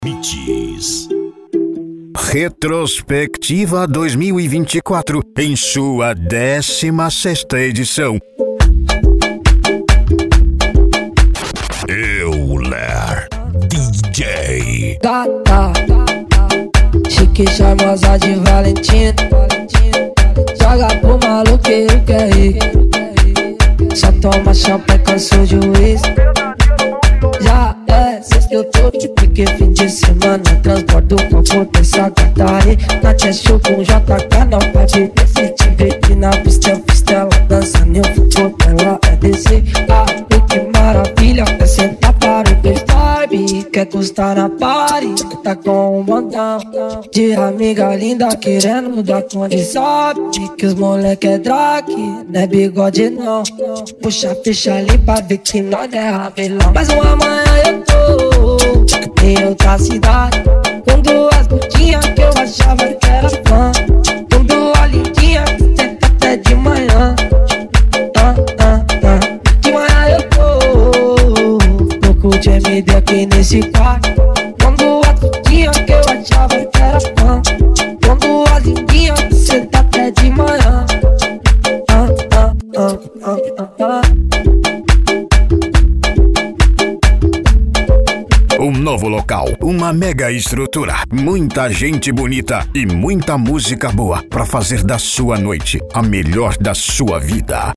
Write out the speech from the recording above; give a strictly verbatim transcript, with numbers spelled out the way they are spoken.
Beats. Retrospectiva dois mil e vinte e quatro, em sua décima sexta edição. Euler D J. Gata, chique charmosa de Valentina, joga pro maluco que eu quero ir. Só toma champanhe, cansou de uísque. Já é sexta, eu tô de pique, fim de semana transporto com potência, gata aí. Na chest com J K, não pode decidir. E na pista eu fiz tela, dançando eu fico dela. É descer, ah, que maravilha. É sentar para o vibe, quer custar na party. Tá com um montão de amiga linda querendo dar condição. Que os moleque é drag, não é bigode não. Puxa a ficha ali pra ver que nós é ravelão. Mas uma manhã eu tô em outra cidade, com duas putinhas que eu achava que era fã, com duas lindinhas que senta até de manhã. ah, ah, ah. De manhã eu tô pouco de M D aqui nesse quarto, com duas putinhas que eu achava que era fã, com duas lindinhas que senta até de manhã. ah, ah, ah, ah, ah, ah. Um novo local, uma mega estrutura, muita gente bonita e muita música boa pra fazer da sua noite a melhor da sua vida.